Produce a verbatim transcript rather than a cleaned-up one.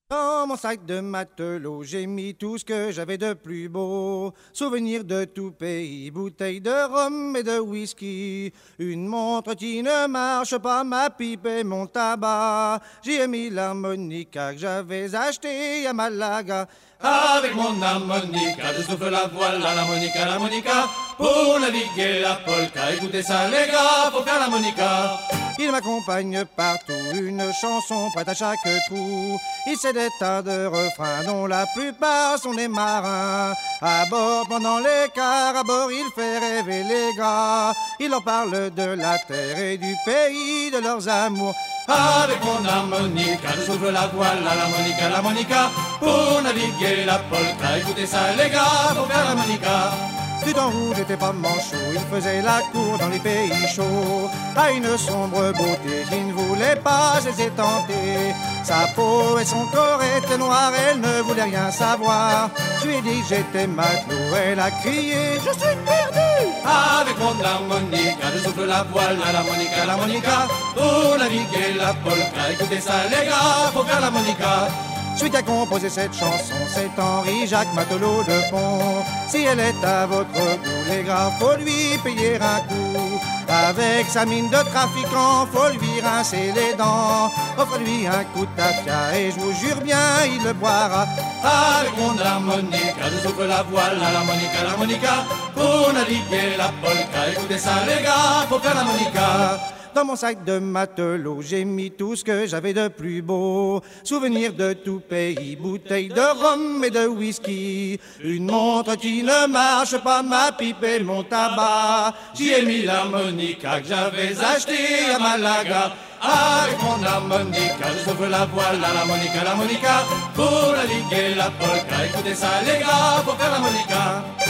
Dans mon sac de matelot, j'ai mis tout ce que j'avais de plus beau. Souvenirs de tout pays, bouteilles de rhum et de whisky. Une montre qui ne marche pas, ma pipe et mon tabac. J'y ai mis l'harmonica que j'avais acheté à Malaga. Avec mon harmonica, je souffle la voile à l'harmonica, l'harmonica. Pour naviguer la polka, écoutez ça les gars, faut faire l'harmonica. Il m'accompagne partout, une chanson prête à chaque trou. Il sait des tas de refrains dont la plupart sont des marins. À bord pendant l'écart, à bord il fait rêver les gars. Il leur parle de la terre et du pays de leurs amours. Avec mon harmonica, je souffle la voile à l'harmonica, l'harmonica. Pour naviguer la polka, écoutez ça les gars, faut faire l'harmonica. Du temps où j'étais pas manchot, il faisait la cour dans les pays chauds. À une sombre beauté qui ne voulait pas cesser tenter. Sa peau et son corps étaient noirs, elle ne voulait rien savoir. Je lui ai dit que j'étais matelot, elle a crié « Je suis perdu !» Avec mon harmonica, je souffle la voile à l'harmonica, l'harmonica. Pour naviguer la polka, écoutez ça les gars, faut faire l'harmonica. Celui qui a composé cette chanson, c'est Henri-Jacques Matelot de Pont. Si elle est à votre goût, les gars, faut lui payer un coup. Avec sa mine de trafiquant, faut lui rincer les dents. Offre-lui un coup de tafia et je vous jure bien, il le boira. Avec mon harmonica, je souffle la voile à l'harmonica, l'harmonica. Pour naviguer la polka, écoutez ça les gars, faut faire l'harmonica. Dans mon sac de matelot, j'ai mis tout ce que j'avais de plus beau. Souvenirs de tout pays, bouteilles de rhum et de whisky. Une montre qui ne marche pas, ma pipe et mon tabac. J'y ai mis l'harmonica que j'avais acheté à Malaga. Avec mon harmonica, je souffle la voile à l'harmonica, l'harmonica. Pour naviguer la polka, écoutez ça les gars, faut faire l'harmonica.